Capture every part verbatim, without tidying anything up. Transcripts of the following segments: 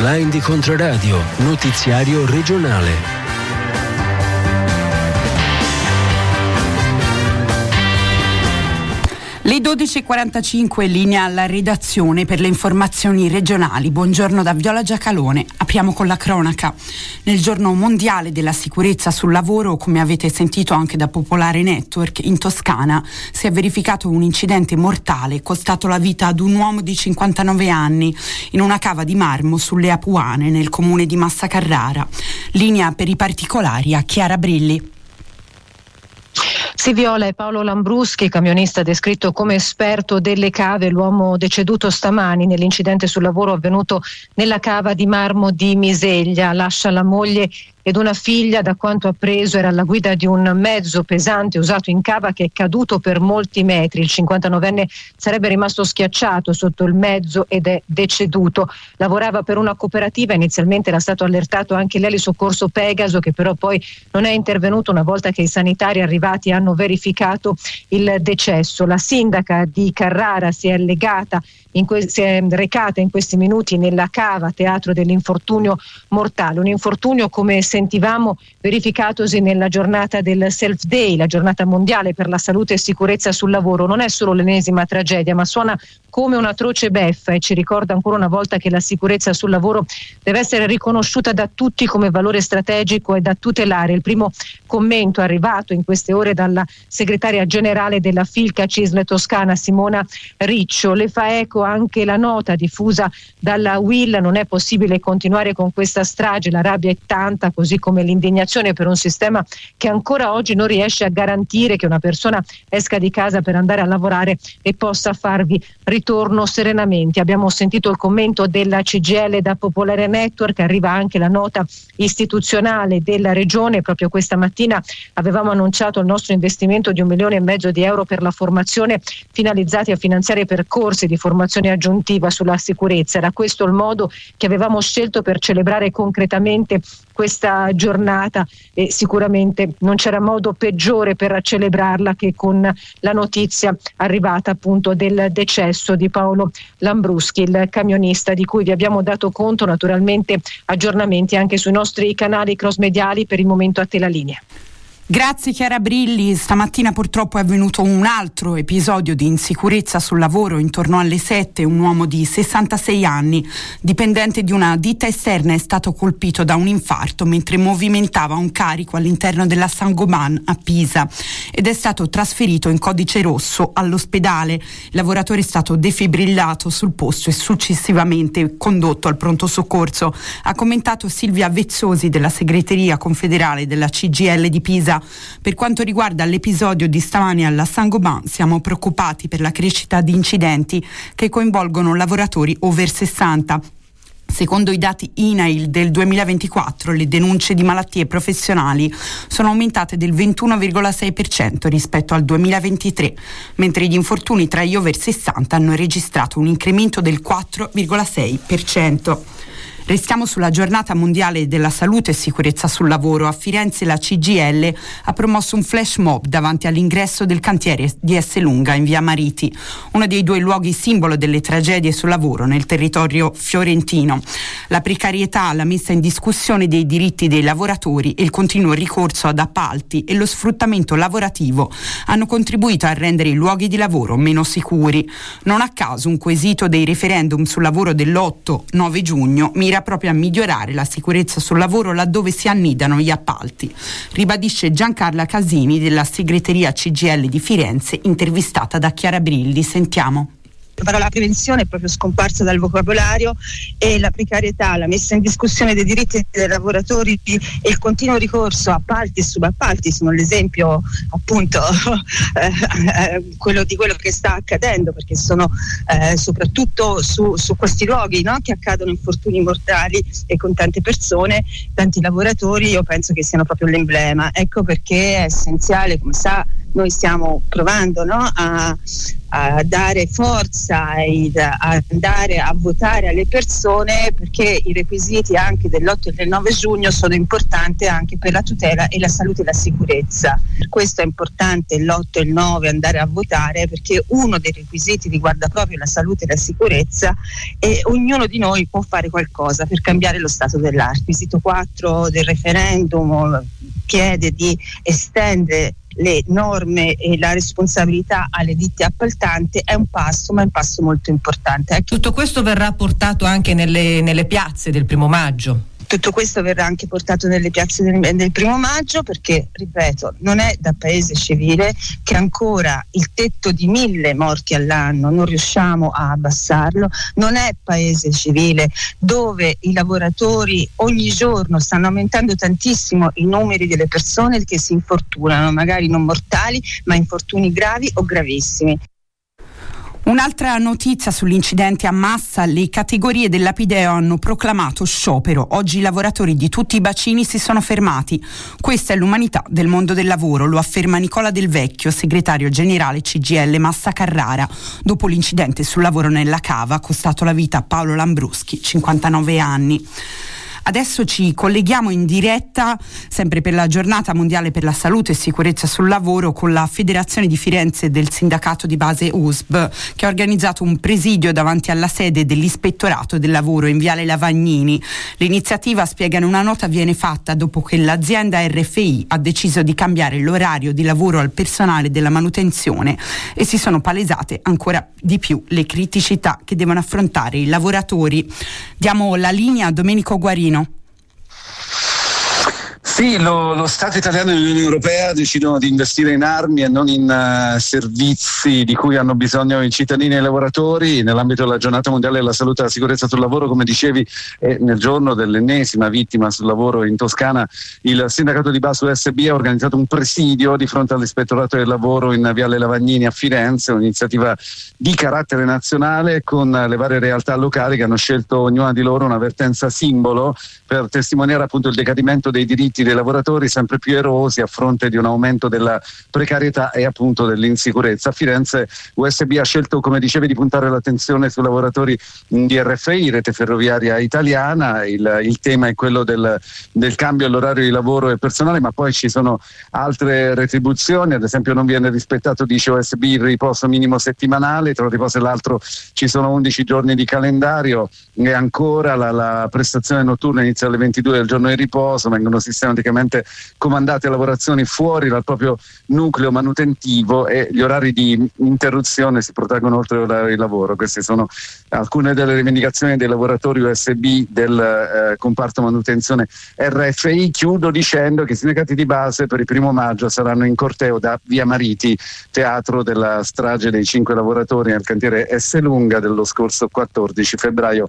Newsline di Controradio, notiziario regionale. Le dodici e quarantacinque, linea alla redazione per le informazioni regionali. Buongiorno da Viola Giacalone. Apriamo con la cronaca. Nel giorno mondiale della sicurezza sul lavoro, come avete sentito anche da Popolare Network, in Toscana si è verificato un incidente mortale costato la vita ad un uomo di cinquantanove anni in una cava di marmo sulle Apuane nel comune di Massa Carrara. Linea per i particolari a Chiara Brilli. Sì, Viola, è Paolo Lambruschi, camionista descritto come esperto delle cave, l'uomo deceduto stamani nell'incidente sul lavoro avvenuto nella cava di marmo di Miseglia. Lascia la moglie ed una figlia. Da quanto appreso era alla guida di un mezzo pesante usato in cava che è caduto per molti metri. Il cinquantanovenne sarebbe rimasto schiacciato sotto il mezzo ed è deceduto. Lavorava per una cooperativa, inizialmente era stato allertato anche l'Eli Soccorso Pegaso, che però poi non è intervenuto una volta che i sanitari arrivati hanno verificato il decesso. La sindaca di Carrara si è legata In que- si è recata in questi minuti nella cava, teatro dell'infortunio mortale, un infortunio, come sentivamo, verificatosi nella giornata del Self Day, la giornata mondiale per la salute e sicurezza sul lavoro. Non è solo l'ennesima tragedia, ma suona come un'atroce beffa e ci ricorda ancora una volta che la sicurezza sul lavoro deve essere riconosciuta da tutti come valore strategico e da tutelare. Il primo commento arrivato in queste ore dalla segretaria generale della Filca Cisle Toscana, Simona Riccio. Le fa eco anche la nota diffusa dalla U I L. Non è possibile continuare con questa strage, la rabbia è tanta, così come l'indignazione per un sistema che ancora oggi non riesce a garantire che una persona esca di casa per andare a lavorare e possa farvi ritorno serenamente. Abbiamo sentito il commento della C G I L da Popolare Network, arriva anche la nota istituzionale della regione. Proprio questa mattina avevamo annunciato il nostro investimento di un milione e mezzo di euro per la formazione, finalizzati a finanziare percorsi di formazione aggiuntiva sulla sicurezza. Era questo il modo che avevamo scelto per celebrare concretamente questa giornata e sicuramente non c'era modo peggiore per celebrarla che con la notizia arrivata appunto del decesso di Paolo Lambruschi, il camionista di cui vi abbiamo dato conto. Naturalmente aggiornamenti anche sui nostri canali cross mediali. Per il momento a te la linea. Grazie Chiara Brilli. Stamattina purtroppo è avvenuto un altro episodio di insicurezza sul lavoro. Intorno alle sette un uomo di sessantasei anni, dipendente di una ditta esterna, è stato colpito da un infarto mentre movimentava un carico all'interno della Saint-Gobain a Pisa ed è stato trasferito in codice rosso all'ospedale. Il lavoratore è stato defibrillato sul posto e successivamente condotto al pronto soccorso. Ha commentato Silvia Vezzosi della segreteria confederale della C G I L di Pisa. Per quanto riguarda l'episodio di stamani alla Saint-Gobain, siamo preoccupati per la crescita di incidenti che coinvolgono lavoratori over sessanta. Secondo i dati I N A I L del duemilaventiquattro, le denunce di malattie professionali sono aumentate del ventuno virgola sei per cento rispetto al duemilaventitré, mentre gli infortuni tra gli over sessanta hanno registrato un incremento del quattro virgola sei per cento. Restiamo sulla giornata mondiale della salute e sicurezza sul lavoro. A Firenze la C G I L ha promosso un flash mob davanti all'ingresso del cantiere di Esselunga in via Mariti, uno dei due luoghi simbolo delle tragedie sul lavoro nel territorio fiorentino. La precarietà, la messa in discussione dei diritti dei lavoratori e il continuo ricorso ad appalti e lo sfruttamento lavorativo hanno contribuito a rendere i luoghi di lavoro meno sicuri. Non a caso un quesito dei referendum sul lavoro dell'otto nove giugno mira proprio a migliorare la sicurezza sul lavoro laddove si annidano gli appalti, ribadisce Giancarla Casini della segreteria C G I L di Firenze, intervistata da Chiara Brilli. Sentiamo. La parola prevenzione è proprio scomparsa dal vocabolario e la precarietà, la messa in discussione dei diritti dei lavoratori e il continuo ricorso a appalti e subappalti sono l'esempio appunto eh, quello di quello che sta accadendo, perché sono eh, soprattutto su, su questi luoghi, no, che accadono infortuni mortali e con tante persone, tanti lavoratori. Io penso che siano proprio l'emblema. Ecco perché è essenziale, come sa noi stiamo provando, no, a, a dare forza e a andare a votare alle persone, perché i requisiti anche dell'otto e del nove giugno sono importanti anche per la tutela e la salute e la sicurezza. Per questo è importante l'otto e il nove andare a votare, perché uno dei requisiti riguarda proprio la salute e la sicurezza e ognuno di noi può fare qualcosa per cambiare lo stato dell'arte. Il requisito quattro del referendum chiede di estendere le norme e la responsabilità alle ditte appaltanti. È un passo, ma è un passo molto importante. Tutto questo verrà portato anche nelle, nelle piazze del primo maggio. Tutto questo verrà anche portato nelle piazze del, del primo maggio, perché, ripeto, non è da paese civile che ancora il tetto di mille morti all'anno non riusciamo a abbassarlo. Non è paese civile dove i lavoratori ogni giorno stanno aumentando tantissimo i numeri delle persone che si infortunano, magari non mortali, ma infortuni gravi o gravissimi. Un'altra notizia sull'incidente a Massa: le categorie dell'Apideo hanno proclamato sciopero. Oggi i lavoratori di tutti i bacini si sono fermati. Questa è l'umanità del mondo del lavoro, lo afferma Nicola Del Vecchio, segretario generale C G I L Massa Carrara, dopo l'incidente sul lavoro nella cava costato la vita a Paolo Lambruschi, cinquantanove anni. Adesso ci colleghiamo in diretta, sempre per la giornata mondiale per la salute e sicurezza sul lavoro, con la Federazione di Firenze del sindacato di base U S B, che ha organizzato un presidio davanti alla sede dell'Ispettorato del Lavoro in Viale Lavagnini. L'iniziativa, spiega in una nota, viene fatta dopo che l'azienda R F I ha deciso di cambiare l'orario di lavoro al personale della manutenzione e si sono palesate ancora di più le criticità che devono affrontare i lavoratori. Diamo la linea a Domenico Guarino. Sì, lo, lo Stato italiano e l'Unione Europea decidono di investire in armi e non in uh, servizi di cui hanno bisogno i cittadini e i lavoratori. Nell'ambito della giornata mondiale della salute e della sicurezza sul lavoro, come dicevi, e nel giorno dell'ennesima vittima sul lavoro in Toscana, il sindacato di base U S B ha organizzato un presidio di fronte all'Ispettorato del Lavoro in Viale Lavagnini a Firenze, un'iniziativa di carattere nazionale con le varie realtà locali che hanno scelto ognuna di loro un'avvertenza simbolo per testimoniare appunto il decadimento dei diritti dei lavoratori, sempre più erosi a fronte di un aumento della precarietà e appunto dell'insicurezza. A Firenze U S B ha scelto, come dicevi, di puntare l'attenzione sui lavoratori di R F I, Rete Ferroviaria Italiana. Il, il tema è quello del, del cambio all'orario di lavoro e personale, ma poi ci sono altre retribuzioni. Ad esempio non viene rispettato, dice U S B, il riposo minimo settimanale, tra un riposo e l'altro ci sono undici giorni di calendario, e ancora la, la prestazione notturna inizia alle ventidue del giorno di riposo, vengono sistematicamente comandate lavorazioni fuori dal proprio nucleo manutentivo e gli orari di interruzione si protraggono oltre l'orario di lavoro. Queste sono alcune delle rivendicazioni dei lavoratori U S B del eh, comparto manutenzione R F I. Chiudo dicendo che i sindacati di base per il primo maggio saranno in corteo da Via Mariti, teatro della strage dei cinque lavoratori nel cantiere Esselunga dello scorso quattordici febbraio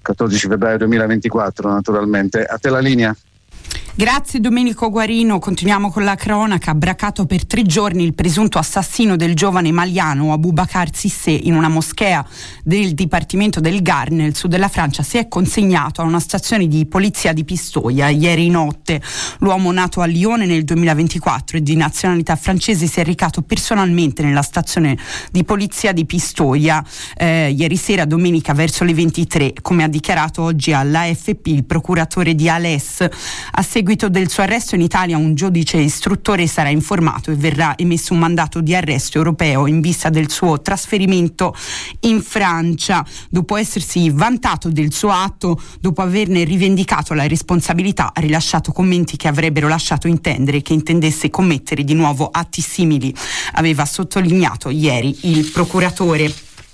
duemilaventiquattro, naturalmente. A te la linea. Grazie Domenico Guarino. Continuiamo con la cronaca. Bracato per tre giorni il presunto assassino del giovane maliano Abubakar Cissé in una moschea del Dipartimento del Gard nel sud della Francia si è consegnato a una stazione di polizia di Pistoia ieri notte. L'uomo, nato a Lione nel duemilaventiquattro e di nazionalità francese, si è recato personalmente nella stazione di polizia di Pistoia eh, ieri sera, domenica, verso le ventitré, come ha dichiarato oggi all'A F P il procuratore di Alès. A seguito del suo arresto in Italia un giudice istruttore sarà informato e verrà emesso un mandato di arresto europeo in vista del suo trasferimento in Francia. Dopo essersi vantato del suo atto, dopo averne rivendicato la responsabilità, ha rilasciato commenti che avrebbero lasciato intendere che intendesse commettere di nuovo atti simili, aveva sottolineato ieri il procuratore.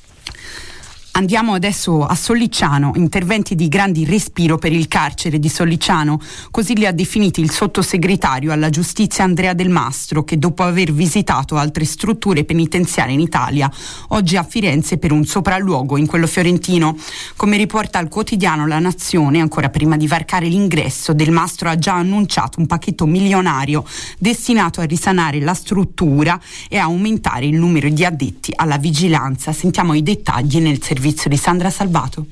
Andiamo adesso a Sollicciano, interventi di grandi respiro per il carcere di Sollicciano, così li ha definiti il sottosegretario alla giustizia Andrea Del Mastro, che dopo aver visitato altre strutture penitenziarie in Italia, oggi a Firenze per un sopralluogo in quello fiorentino. Come riporta il quotidiano La Nazione, ancora prima di varcare l'ingresso, Del Mastro ha già annunciato un pacchetto milionario destinato a risanare la struttura e a aumentare il numero di addetti alla vigilanza. Sentiamo i dettagli nel servizio di Sandra Salvato.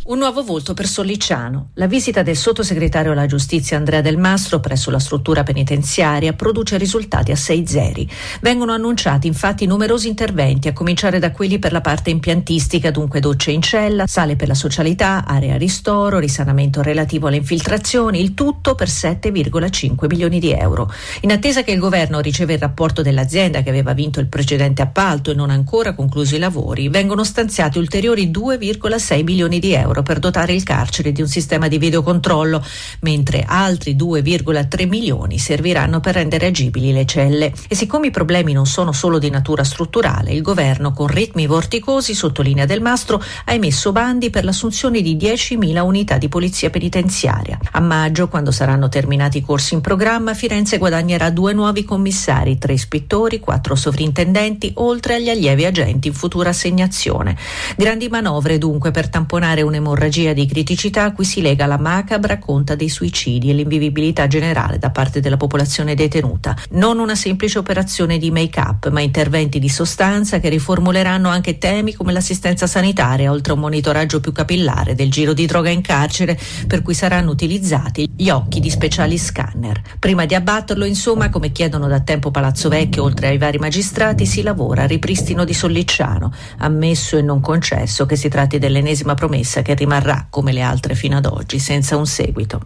Un nuovo volto per Sollicciano. La visita del sottosegretario alla giustizia Andrea Del Mastro presso la struttura penitenziaria produce risultati a sei zeri. Vengono annunciati infatti numerosi interventi, a cominciare da quelli per la parte impiantistica, dunque docce in cella, sale per la socialità, area ristoro, risanamento relativo alle infiltrazioni, il tutto per sette virgola cinque milioni di euro. In attesa che il governo riceva il rapporto dell'azienda che aveva vinto il precedente appalto e non ha ancora concluso i lavori, vengono stanziati ulteriori due virgola sei milioni di euro per dotare il carcere di un sistema di videocontrollo, mentre altri due virgola tre milioni serviranno per rendere agibili le celle. E siccome i problemi non sono solo di natura strutturale, il governo, con ritmi vorticosi, sottolinea Del Mastro, ha emesso bandi per l'assunzione di diecimila unità di polizia penitenziaria. A maggio, quando saranno terminati i corsi in programma, Firenze guadagnerà due nuovi commissari, tre ispettori, quattro sovrintendenti, oltre agli allievi agenti in futura assegnazione. Grandi manovre dunque per tamponare un'emorragia di criticità a cui si lega la macabra conta dei suicidi e l'invivibilità generale da parte della popolazione detenuta. Non una semplice operazione di make-up, ma interventi di sostanza che riformuleranno anche temi come l'assistenza sanitaria, oltre a un monitoraggio più capillare del giro di droga in carcere, per cui saranno utilizzati gli occhi di speciali scanner. Prima di abbatterlo, insomma, come chiedono da tempo Palazzo Vecchio, oltre ai vari magistrati, si lavora al ripristino di Sollicciano, ammesso e non concesso che si tratti dell'ennesima promessa che rimarrà, come le altre fino ad oggi, senza un seguito.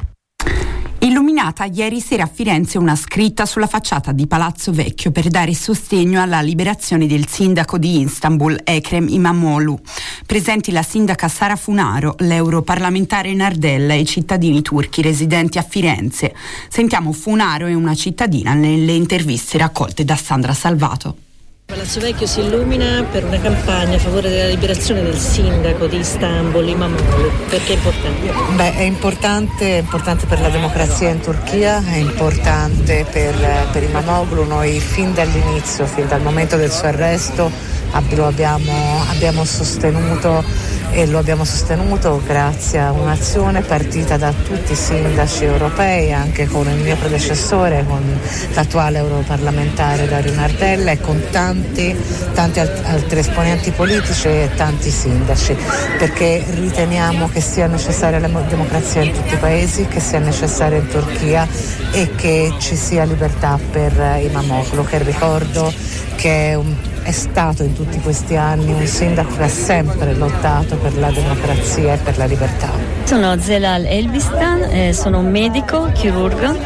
Illuminata ieri sera a Firenze una scritta sulla facciata di Palazzo Vecchio per dare sostegno alla liberazione del sindaco di Istanbul, Ekrem İmamoğlu. Presenti la sindaca Sara Funaro, l'europarlamentare Nardella e i cittadini turchi residenti a Firenze. Sentiamo Funaro e una cittadina nelle interviste raccolte da Sandra Salvato. Palazzo Vecchio si illumina per una campagna a favore della liberazione del sindaco di Istanbul, İmamoğlu. Perché è importante? Beh, è importante, è importante per la democrazia in Turchia, è importante per, per İmamoğlu. Noi fin dall'inizio, fin dal momento del suo arresto, lo abbiamo, abbiamo sostenuto e lo abbiamo sostenuto grazie a un'azione partita da tutti i sindaci europei, anche con il mio predecessore, con l'attuale europarlamentare Dario Nardella e con tanti, tanti altri esponenti politici e tanti sindaci, perché riteniamo che sia necessaria la democrazia in tutti i paesi, che sia necessaria in Turchia e che ci sia libertà per İmamoğlu, che ricordo che è un È stato in tutti questi anni un sindaco che ha sempre lottato per la democrazia e per la libertà. Sono Zelal Elbistan, eh, sono un medico, chirurgo,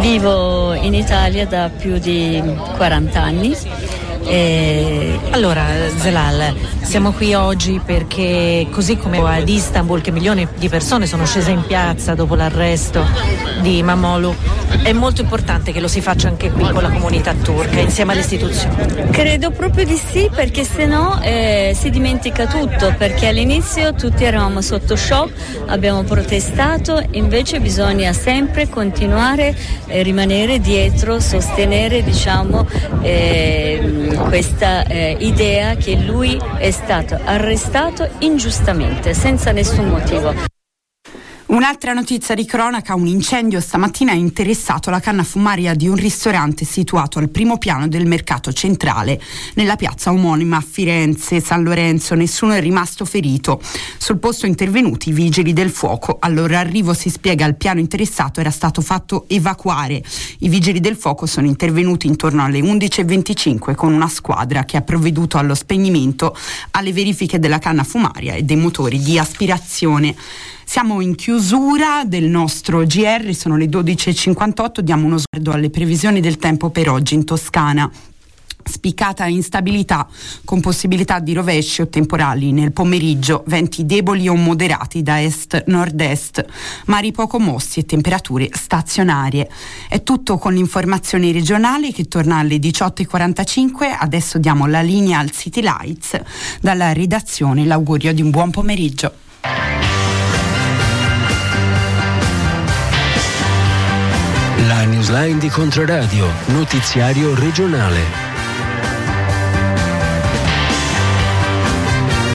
vivo in Italia da più di quaranta anni. Eh, allora Zelal, siamo qui oggi perché così come ad Istanbul, che milioni di persone sono scese in piazza dopo l'arresto di İmamoğlu, è molto importante che lo si faccia anche qui con la comunità turca, insieme alle istituzioni. Credo proprio di sì, perché sennò eh, si dimentica tutto, perché all'inizio tutti eravamo sotto shock, abbiamo protestato, invece bisogna sempre continuare e rimanere dietro, sostenere, diciamo, eh, questa eh, idea che lui è stato arrestato ingiustamente, senza nessun motivo. Un'altra notizia di cronaca: un incendio stamattina ha interessato la canna fumaria di un ristorante situato al primo piano del mercato centrale nella piazza omonima a Firenze San Lorenzo. Nessuno è rimasto ferito. Sul posto intervenuti i vigili del fuoco. Al loro arrivo, si spiega, al piano interessato era stato fatto evacuare. I vigili del fuoco sono intervenuti intorno alle undici e venticinque con una squadra che ha provveduto allo spegnimento, alle verifiche della canna fumaria e dei motori di aspirazione. Siamo in chiusura del nostro G R, sono le dodici e cinquantotto, diamo uno sguardo alle previsioni del tempo per oggi in Toscana. Spiccata instabilità con possibilità di rovesci o temporali nel pomeriggio, venti deboli o moderati da est-nord-est, mari poco mossi e temperature stazionarie. È tutto con l'informazione regionale che torna alle diciotto e quarantacinque. Adesso diamo la linea al City Lights. Dalla redazione l'augurio di un buon pomeriggio. La newsline di Controradio, notiziario regionale.